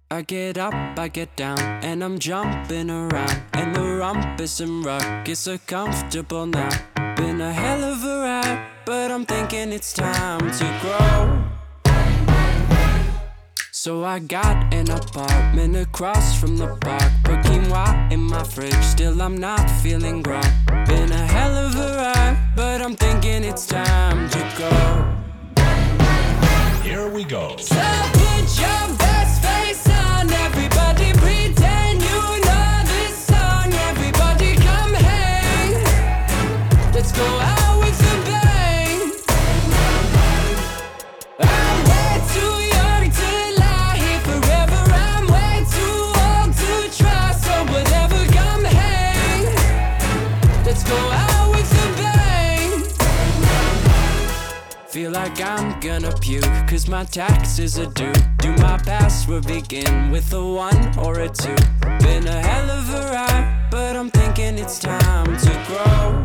I get up, I get down, and I'm jumping around. And the rumpus and ruckus are comfortable now. Been a hell of a ride, but I'm thinking it's time to grow. So I got an apartment across from the park. Put quinoa in my fridge, still I'm not feeling grown. Been a hell of a ride, but I'm thinking it's time to go. Here we go. So put your best face on, everybody pretend you know this song. Everybody come hang, let's go out with a bang. I'm way too young to lie here forever. I'm way too old to try, so whatever, come hang, let's go out with a bang. Feel like I'm gonna puke, cause my taxes are due. Do my password begin with a 1 or a 2? Been a hell of a ride, but I'm thinking it's time to grow.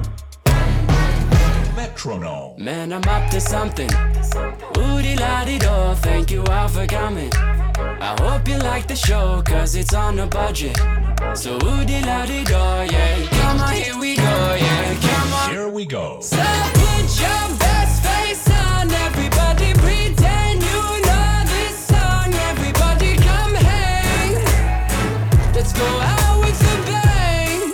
Metronome. Man, I'm up to something. Oodie-la-dee-do, thank you all for coming. I hope you like the show, cause it's on a budget. So oodie-la-dee-do, yeah. Come on, here we go, yeah. Come on. Here we go. So put your best face on, everybody pretend you know this song. Everybody come hang, let's go out with a bang.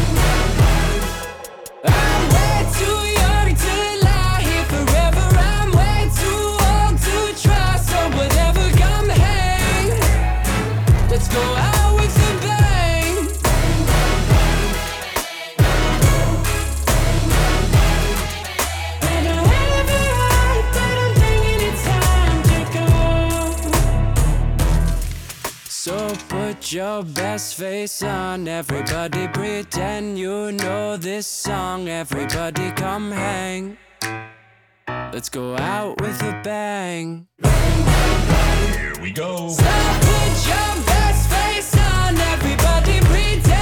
I'm way too young to lie here forever. I'm way too old to try, so whatever, come hang, let's go out with a bang. And a hell of a ride, but I'm thinking it's time to go. So put your best face on, everybody pretend you know this song. Everybody come hang, let's go out with a bang. Here we go. So put your best face on, everybody pretend